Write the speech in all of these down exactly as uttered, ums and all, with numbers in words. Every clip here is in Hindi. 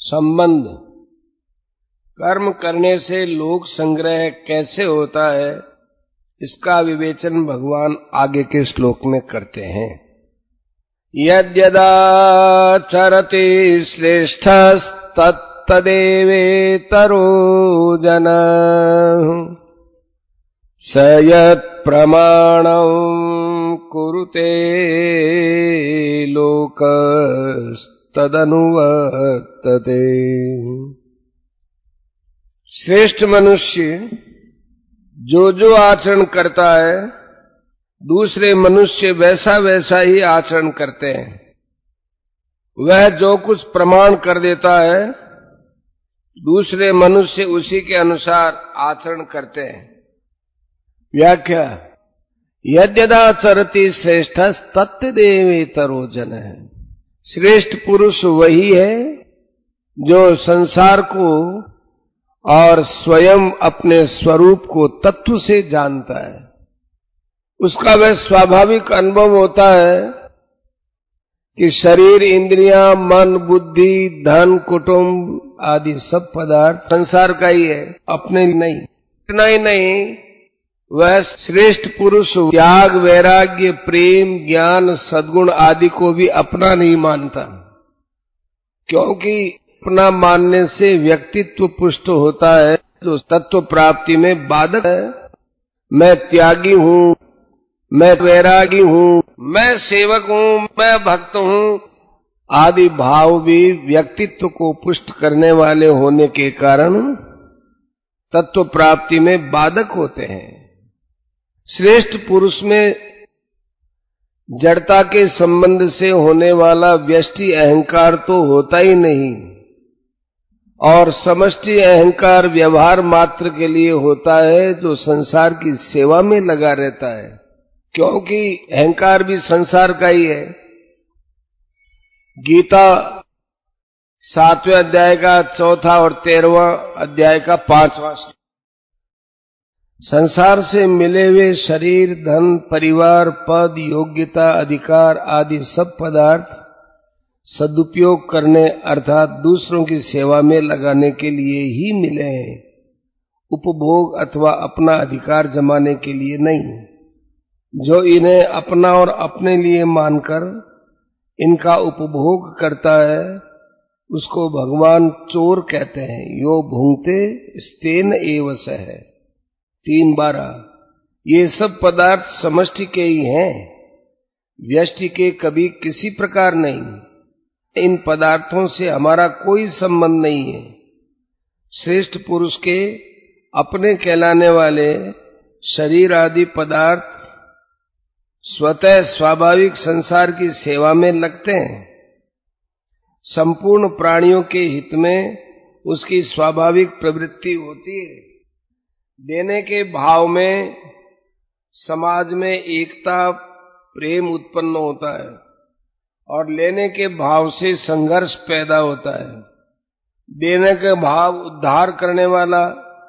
संबंध। कर्म करने से लोक संग्रह कैसे होता है, इसका विवेचन भगवान आगे के श्लोक में करते हैं। यद्यदाचरति श्रेष्ठस्तत्तदेवेतरो जनः स यत्प्रमाणं कुरुते लोकस्तदनुवर्तते। श्रेष्ठ मनुष्य जो जो आचरण करता है, दूसरे मनुष्य वैसा वैसा ही आचरण करते हैं। वह जो कुछ प्रमाण कर देता है, दूसरे मनुष्य उसी के अनुसार आचरण करते हैं। व्याख्या। यद्यदाचरति श्रेष्ठस्तत्तदेवेतरो जनः। श्रेष्ठ पुरुष वही है जो संसार को और स्वयं अपने स्वरूप को तत्व से जानता है। उसका वह स्वाभाविक अनुभव होता है कि शरीर, इंद्रियां, मन, बुद्धि, धन, कुटुंब आदि सब पदार्थ संसार का ही है, अपने नहीं। इतना ही नहीं, वह श्रेष्ठ पुरुष त्याग, वैराग्य, प्रेम, ज्ञान, सद्गुण आदि को भी अपना नहीं मानता, क्योंकि अपना मानने से व्यक्तित्व पुष्ट होता है जो तत्व प्राप्ति में बाधक है। मैं त्यागी हूँ, मैं वैरागी हूँ, मैं सेवक हूँ, मैं भक्त हूँ आदि भाव भी व्यक्तित्व को पुष्ट करने वाले होने के कारण तत्व प्राप्ति में बाधक होते हैं। श्रेष्ठ पुरुष में जड़ता के संबंध से होने वाला व्यष्टि अहंकार तो होता ही नहीं, और समष्टि अहंकार व्यवहार मात्र के लिए होता है जो संसार की सेवा में लगा रहता है, क्योंकि अहंकार भी संसार का ही है। गीता सातवें अध्याय का चौथा और तेरहवां अध्याय का पांचवां। संसार से मिले हुए शरीर, धन, परिवार, पद, योग्यता, अधिकार आदि सब पदार्थ सदुपयोग करने अर्थात दूसरों की सेवा में लगाने के लिए ही मिले हैं, उपभोग अथवा अपना अधिकार जमाने के लिए नहीं। जो इन्हें अपना और अपने लिए मानकर इनका उपभोग करता है, उसको भगवान चोर कहते हैं। यो भुंक्ते स्तेन एव सः। तीन बारह। ये सब पदार्थ समष्टि के ही हैं, व्यष्टि के कभी किसी प्रकार नहीं। इन पदार्थों से हमारा कोई संबंध नहीं है। श्रेष्ठ पुरुष के अपने कहलाने वाले शरीर आदि पदार्थ स्वतः स्वाभाविक संसार की सेवा में लगते हैं। संपूर्ण प्राणियों के हित में उसकी स्वाभाविक प्रवृत्ति होती है। देने के भाव में समाज में एकता, प्रेम उत्पन्न होता है और लेने के भाव से संघर्ष पैदा होता है। देने का भाव उद्धार करने वाला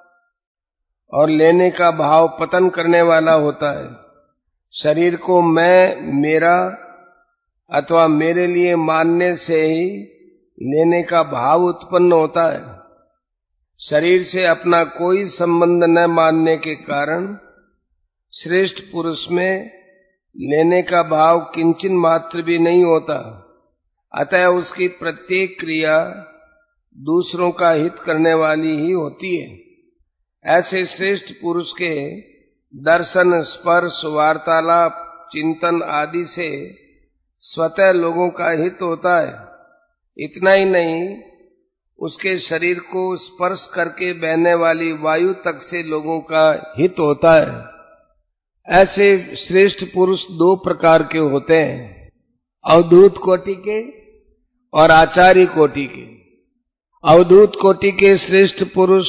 और लेने का भाव पतन करने वाला होता है। शरीर को मैं, मेरा अथवा मेरे लिए मानने से ही लेने का भाव उत्पन्न होता है। शरीर से अपना कोई संबंध न मानने के कारण श्रेष्ठ पुरुष में लेने का भाव किंचन मात्र भी नहीं होता। अतः उसकी प्रत्येक क्रिया दूसरों का हित करने वाली ही होती है। ऐसे श्रेष्ठ पुरुष के दर्शन, स्पर्श, वार्तालाप, चिंतन आदि से स्वतः लोगों का हित होता है। इतना ही नहीं, उसके शरीर को स्पर्श करके बहने वाली वायु तक से लोगों का हित होता है। ऐसे श्रेष्ठ पुरुष दो प्रकार के होते हैं, अवधूत कोटि के और आचार्य कोटि के। अवधूत कोटि के श्रेष्ठ पुरुष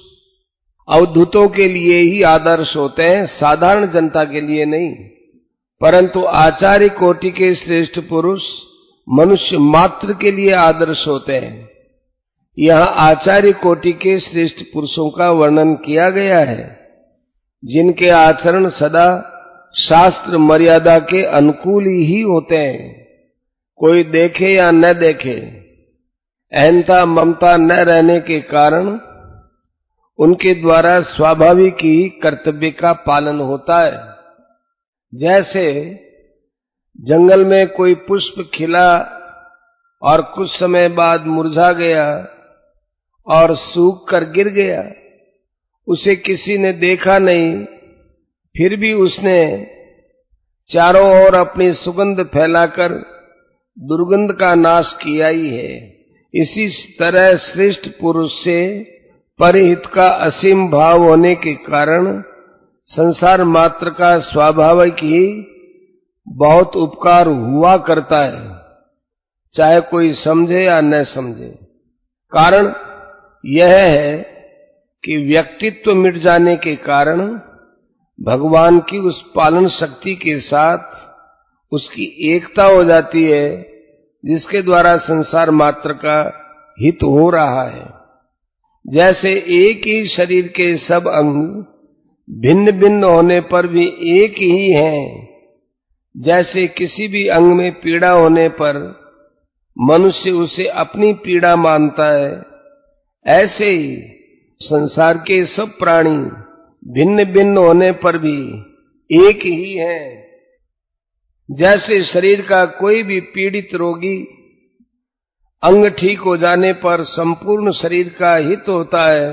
अवधूतों के लिए ही आदर्श होते हैं, साधारण जनता के लिए नहीं। परंतु आचार्य कोटि के श्रेष्ठ पुरुष मनुष्य मात्र के लिए आदर्श होते हैं। यहाँ आचार्य कोटि के श्रेष्ठ पुरुषों का वर्णन किया गया है, जिनके आचरण सदा शास्त्र मर्यादा के अनुकूल ही होते हैं, कोई देखे या न देखे। अहंता ममता न रहने के कारण उनके द्वारा स्वाभाविक ही कर्तव्य का पालन होता है। जैसे जंगल में कोई पुष्प खिला और कुछ समय बाद मुरझा गया और सूख कर गिर गया, उसे किसी ने देखा नहीं, फिर भी उसने चारों ओर अपनी सुगंध फैलाकर दुर्गंध का नाश किया ही है। इसी तरह श्रेष्ठ पुरुष से परहित का असीम भाव होने के कारण संसार मात्र का स्वाभाविक ही बहुत उपकार हुआ करता है, चाहे कोई समझे या न समझे। कारण यह है कि व्यक्तित्व मिट जाने के कारण भगवान की उस पालन शक्ति के साथ उसकी एकता हो जाती है, जिसके द्वारा संसार मात्र का हित हो रहा है। जैसे एक ही शरीर के सब अंग भिन्न भिन्न होने पर भी एक ही हैं, जैसे किसी भी अंग में पीड़ा होने पर मनुष्य उसे अपनी पीड़ा मानता है, ऐसे ही संसार के सब प्राणी भिन्न भिन्न होने पर भी एक ही हैं। जैसे शरीर का कोई भी पीड़ित रोगी अंग ठीक हो जाने पर संपूर्ण शरीर का हित होता है,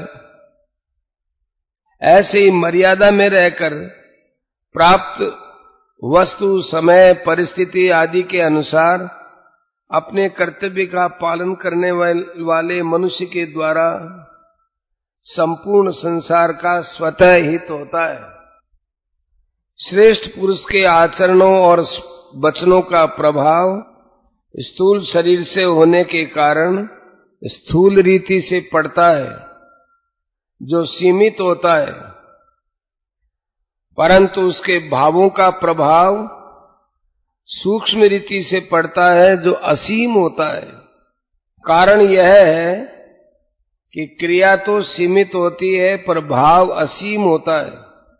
ऐसे ही मर्यादा में रहकर प्राप्त वस्तु, समय, परिस्थिति आदि के अनुसार अपने कर्तव्य का पालन करने वाले मनुष्य के द्वारा संपूर्ण संसार का स्वतः हित होता है। श्रेष्ठ पुरुष के आचरणों और वचनों का प्रभाव स्थूल शरीर से होने के कारण स्थूल रीति से पड़ता है, जो सीमित होता है, परंतु उसके भावों का प्रभाव सूक्ष्म रीति से पड़ता है, जो असीम होता है। कारण यह है कि क्रिया तो सीमित होती है पर भाव असीम होता है।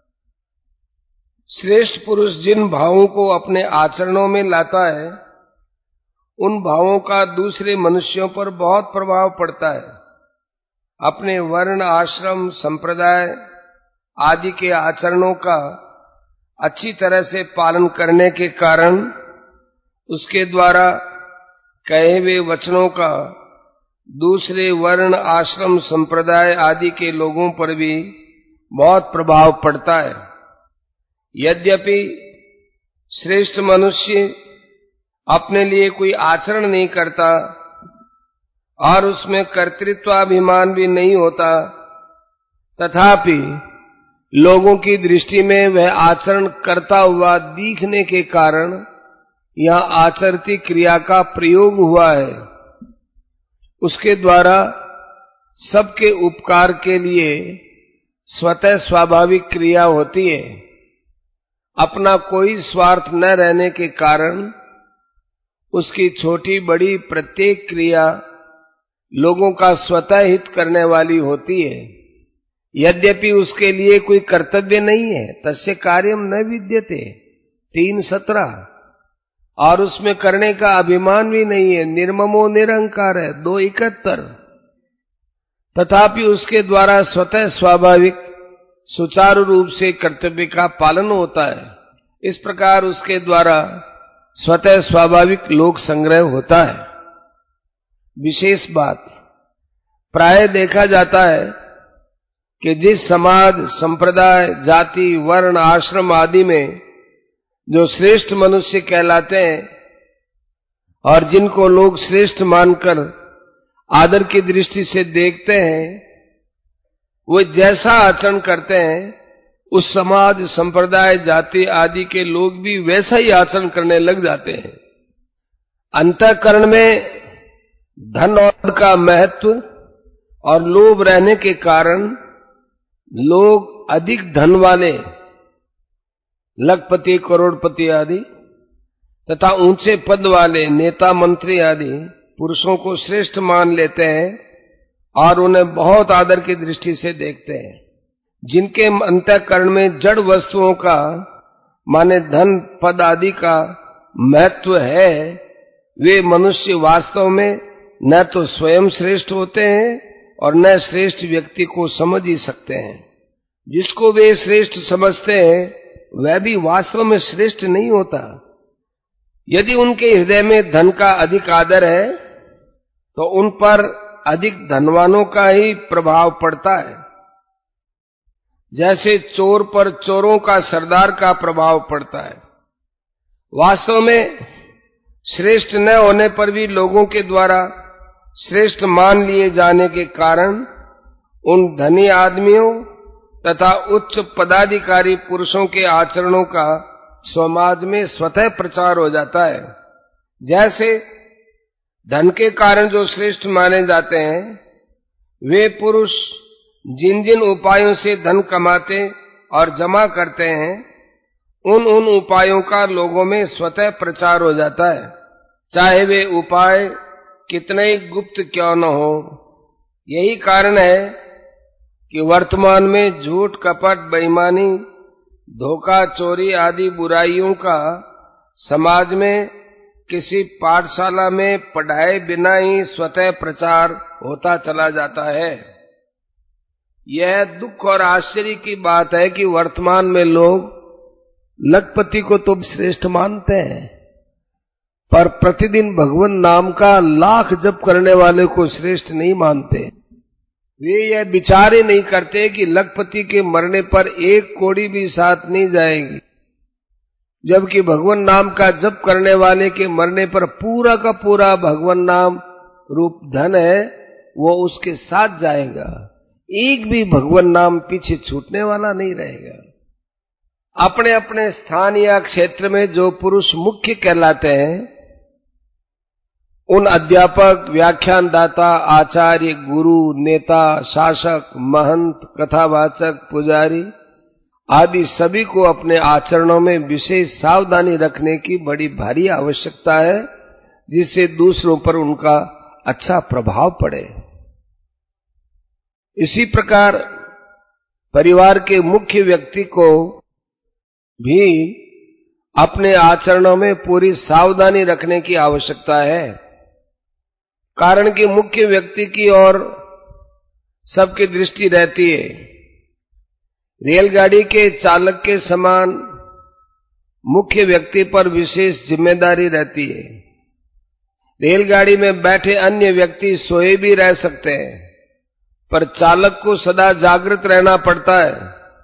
श्रेष्ठ पुरुष जिन भावों को अपने आचरणों में लाता है, उन भावों का दूसरे मनुष्यों पर बहुत प्रभाव पड़ता है। अपने वर्ण, आश्रम, संप्रदाय आदि के आचरणों का अच्छी तरह से पालन करने के कारण उसके द्वारा कहे हुए वचनों का दूसरे वर्ण, आश्रम, संप्रदाय आदि के लोगों पर भी बहुत प्रभाव पड़ता है। यद्यपि श्रेष्ठ मनुष्य अपने लिए कोई आचरण नहीं करता और उसमें कर्तृत्वाभिमान भी नहीं होता, तथापि लोगों की दृष्टि में वह आचरण करता हुआ दिखने के कारण यह आचरती क्रिया का प्रयोग हुआ है। उसके द्वारा सबके उपकार के लिए स्वतः स्वाभाविक क्रिया होती है। अपना कोई स्वार्थ न रहने के कारण उसकी छोटी बड़ी प्रत्येक क्रिया लोगों का स्वतः हित करने वाली होती है। यद्यपि उसके लिए कोई कर्तव्य नहीं है, तस्य कार्यम न विद्यते, तीन सत्रह, और उसमें करने का अभिमान भी नहीं है, निर्ममो निरंकार है, दो इकहत्तर। तथापि उसके द्वारा स्वतः स्वाभाविक सुचारू रूप से कर्तव्य का पालन होता है। इस प्रकार उसके द्वारा स्वतः स्वाभाविक लोक संग्रह होता है। विशेष बात प्राय देखा जाता है कि जिस समाज, संप्रदाय, जाति, वर्ण, आश्रम आदि में जो श्रेष्ठ मनुष्य कहलाते हैं और जिनको लोग श्रेष्ठ मानकर आदर की दृष्टि से देखते हैं, वो जैसा आचरण करते हैं उस समाज, संप्रदाय, जाति आदि के लोग भी वैसा ही आचरण करने लग जाते हैं। अंतःकरण में धन और का महत्व और लोभ रहने के कारण लोग अधिक धन वाले, लखपति, करोड़पति आदि तथा ऊंचे पद वाले नेता, मंत्री आदि पुरुषों को श्रेष्ठ मान लेते हैं और उन्हें बहुत आदर की दृष्टि से देखते हैं। जिनके अंतःकरण में जड़ वस्तुओं का, माने धन, पद आदि का महत्व है, वे मनुष्य वास्तव में न तो स्वयं श्रेष्ठ होते हैं और न श्रेष्ठ व्यक्ति को समझ ही सकते हैं। जिसको वे श्रेष्ठ समझते हैं वह भी वास्तव में श्रेष्ठ नहीं होता। यदि उनके हृदय में धन का अधिक आदर है तो उन पर अधिक धनवानों का ही प्रभाव पड़ता है, जैसे चोर पर चोरों का सरदार का प्रभाव पड़ता है। वास्तव में श्रेष्ठ न होने पर भी लोगों के द्वारा श्रेष्ठ मान लिए जाने के कारण उन धनी आदमियों तथा उच्च पदाधिकारी पुरुषों के आचरणों का समाज में स्वतः प्रचार हो जाता है। जैसे धन के कारण जो श्रेष्ठ माने जाते हैं वे पुरुष जिन जिन उपायों से धन कमाते और जमा करते हैं उन उन उपायों का लोगों में स्वतः प्रचार हो जाता है, चाहे वे उपाय कितने ही गुप्त क्यों न हो। यही कारण है कि वर्तमान में झूठ, कपट, बेईमानी, धोखा, चोरी आदि बुराइयों का समाज में किसी पाठशाला में पढ़ाए बिना ही स्वतः प्रचार होता चला जाता है। यह दुख और आश्चर्य की बात है कि वर्तमान में लोग लखपति को तो श्रेष्ठ मानते हैं पर प्रतिदिन भगवान नाम का लाख जप करने वाले को श्रेष्ठ नहीं मानते। वे यह विचार ही नहीं करते कि लखपति के मरने पर एक कौड़ी भी साथ नहीं जाएगी, जबकि भगवान नाम का जप करने वाले के मरने पर पूरा का पूरा भगवान नाम रूप धन है वो उसके साथ जाएगा। एक भी भगवान नाम पीछे छूटने वाला नहीं रहेगा। अपने अपने स्थान या क्षेत्र में जो पुरुष मुख्य कहलाते हैं उन अध्यापक, व्याख्यानदाता, आचार्य, गुरु, नेता, शासक, महंत, कथावाचक, पुजारी आदि सभी को अपने आचरणों में विशेष सावधानी रखने की बड़ी भारी आवश्यकता है, जिससे दूसरों पर उनका अच्छा प्रभाव पड़े। इसी प्रकार परिवार के मुख्य व्यक्ति को भी अपने आचरणों में पूरी सावधानी रखने की आवश्यकता है, कारण कि मुख्य व्यक्ति की ओर सबकी दृष्टि रहती है। रेलगाड़ी के चालक के समान मुख्य व्यक्ति पर विशेष जिम्मेदारी रहती है। रेलगाड़ी में बैठे अन्य व्यक्ति सोए भी रह सकते हैं, पर चालक को सदा जागृत रहना पड़ता है।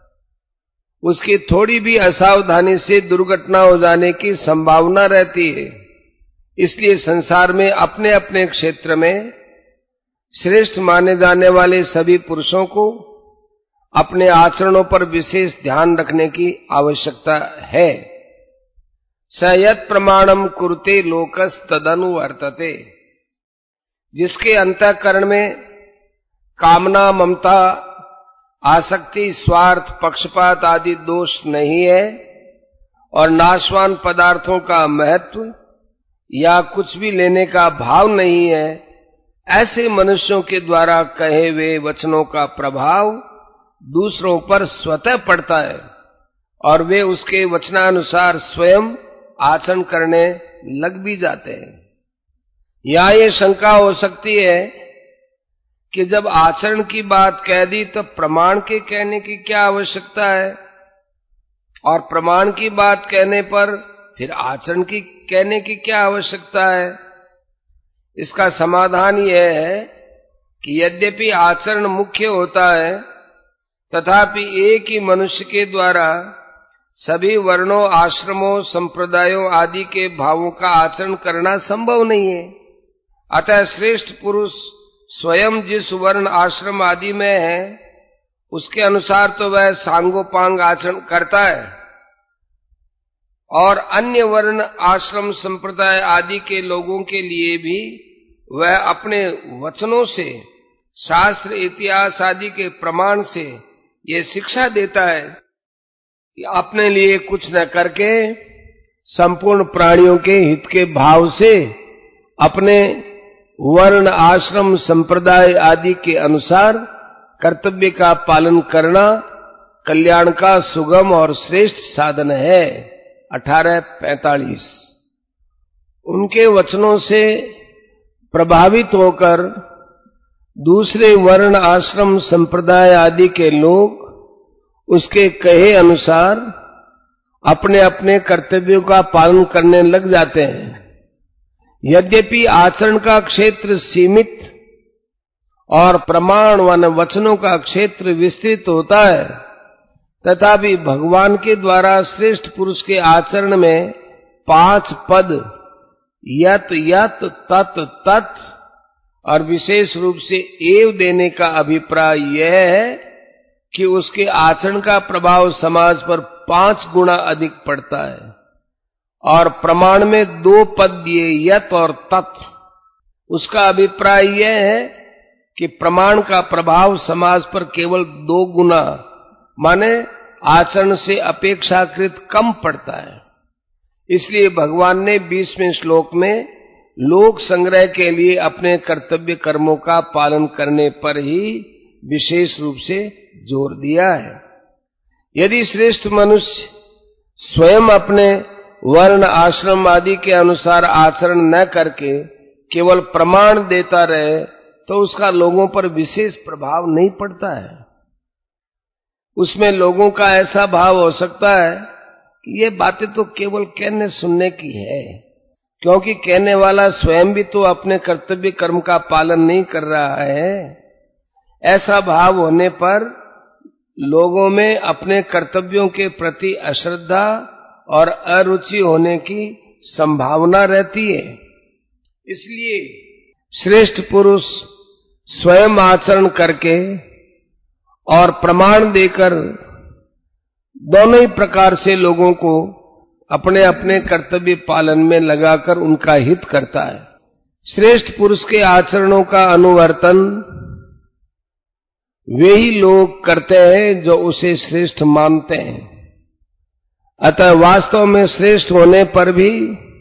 उसकी थोड़ी भी असावधानी से दुर्घटना हो जाने की संभावना रहती है। इसलिए संसार में अपने अपने क्षेत्र में श्रेष्ठ माने जाने वाले सभी पुरुषों को अपने आचरणों पर विशेष ध्यान रखने की आवश्यकता है। स यत् प्रमाणम कुरुते लोकस तदनु वर्तते। जिसके अंतःकरण में कामना, ममता, आसक्ति, स्वार्थ, पक्षपात आदि दोष नहीं है और नाशवान पदार्थों का महत्व या कुछ भी लेने का भाव नहीं है, ऐसे मनुष्यों के द्वारा कहे हुए वचनों का प्रभाव दूसरों पर स्वतः पड़ता है और वे उसके वचनानुसार स्वयं आचरण करने लग भी जाते हैं। या ये शंका हो सकती है कि जब आचरण की बात कह दी तो प्रमाण के कहने की क्या आवश्यकता है, और प्रमाण की बात कहने पर फिर आचरण की कहने की क्या आवश्यकता है। इसका समाधान यह है कि यद्यपि आचरण मुख्य होता है तथापि एक ही मनुष्य के द्वारा सभी वर्णों, आश्रमों, संप्रदायों आदि के भावों का आचरण करना संभव नहीं है। अतः श्रेष्ठ पुरुष स्वयं जिस वर्ण, आश्रम आदि में है उसके अनुसार तो वह सांगोपांग आचरण करता है और अन्य वर्ण, आश्रम, संप्रदाय आदि के लोगों के लिए भी वह अपने वचनों से, शास्त्र, इतिहास आदि के प्रमाण से ये शिक्षा देता है कि अपने लिए कुछ न करके संपूर्ण प्राणियों के हित के भाव से अपने वर्ण, आश्रम, संप्रदाय आदि के अनुसार कर्तव्य का पालन करना कल्याण का सुगम और श्रेष्ठ साधन है। अठारह पैंतालीस। उनके वचनों से प्रभावित होकर दूसरे वर्ण आश्रम संप्रदाय आदि के लोग उसके कहे अनुसार अपने अपने कर्तव्यों का पालन करने लग जाते हैं। यद्यपि आचरण का क्षेत्र सीमित और प्रमाण व वचनों का क्षेत्र विस्तृत होता है, तथापि भगवान के द्वारा श्रेष्ठ पुरुष के आचरण में पांच पद यत यत तत तत और विशेष रूप से एव देने का अभिप्राय यह है कि उसके आचरण का प्रभाव समाज पर पांच गुना अधिक पड़ता है, और प्रमाण में दो पद दिए यत और तत्। उसका अभिप्राय यह है कि प्रमाण का प्रभाव समाज पर केवल दो गुना माने आचरण से अपेक्षाकृत कम पड़ता है। इसलिए भगवान ने बीसवें श्लोक में लोक संग्रह के लिए अपने कर्तव्य कर्मों का पालन करने पर ही विशेष रूप से जोर दिया है। यदि श्रेष्ठ मनुष्य स्वयं अपने वर्ण आश्रम आदि के अनुसार आचरण न करके केवल प्रमाण देता रहे तो उसका लोगों पर विशेष प्रभाव नहीं पड़ता है। उसमें लोगों का ऐसा भाव हो सकता है कि ये बातें तो केवल कहने सुनने की है, क्योंकि कहने वाला स्वयं भी तो अपने कर्तव्य कर्म का पालन नहीं कर रहा है। ऐसा भाव होने पर लोगों में अपने कर्तव्यों के प्रति अश्रद्धा और अरुचि होने की संभावना रहती है। इसलिए श्रेष्ठ पुरुष स्वयं आचरण करके और प्रमाण देकर दोनों ही प्रकार से लोगों को अपने अपने कर्तव्य पालन में लगाकर उनका हित करता है। श्रेष्ठ पुरुष के आचरणों का अनुवर्तन वे ही लोग करते हैं जो उसे श्रेष्ठ मानते हैं। अतः वास्तव में श्रेष्ठ होने पर भी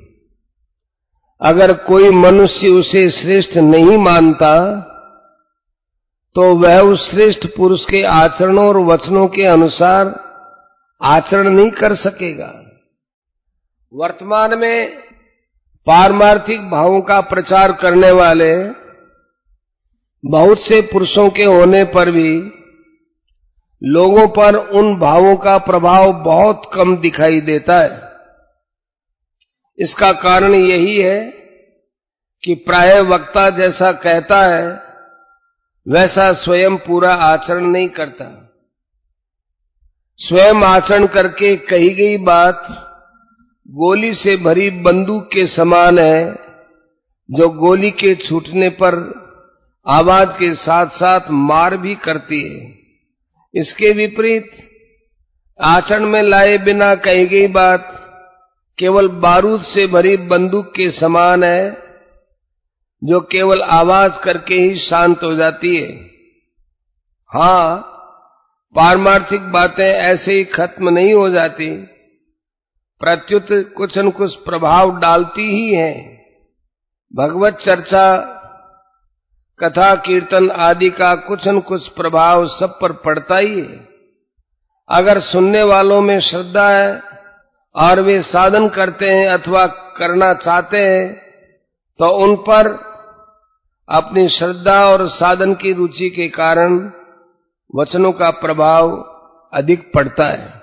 अगर कोई मनुष्य उसे श्रेष्ठ नहीं मानता तो वह उस श्रेष्ठ पुरुष के आचरणों और वचनों के अनुसार आचरण नहीं कर सकेगा। वर्तमान में पारमार्थिक भावों का प्रचार करने वाले बहुत से पुरुषों के होने पर भी लोगों पर उन भावों का प्रभाव बहुत कम दिखाई देता है। इसका कारण यही है कि प्रायः वक्ता जैसा कहता है वैसा स्वयं पूरा आचरण नहीं करता। स्वयं आचरण करके कही गई बात गोली से भरी बंदूक के समान है, जो गोली के छूटने पर आवाज के साथ साथ मार भी करती है। इसके विपरीत आचरण में लाए बिना कही गई बात केवल बारूद से भरी बंदूक के समान है, जो केवल आवाज करके ही शांत हो जाती है। हाँ, पारमार्थिक बातें ऐसे ही खत्म नहीं हो जाती, प्रत्युत कुछ न कुछ प्रभाव डालती ही हैं। भगवत चर्चा, कथा कीर्तन आदि का कुछ न कुछ प्रभाव सब पर पड़ता ही है। अगर सुनने वालों में श्रद्धा है और वे साधन करते हैं अथवा करना चाहते हैं तो उन पर अपनी श्रद्धा और साधन की रुचि के कारण वचनों का प्रभाव अधिक पड़ता है।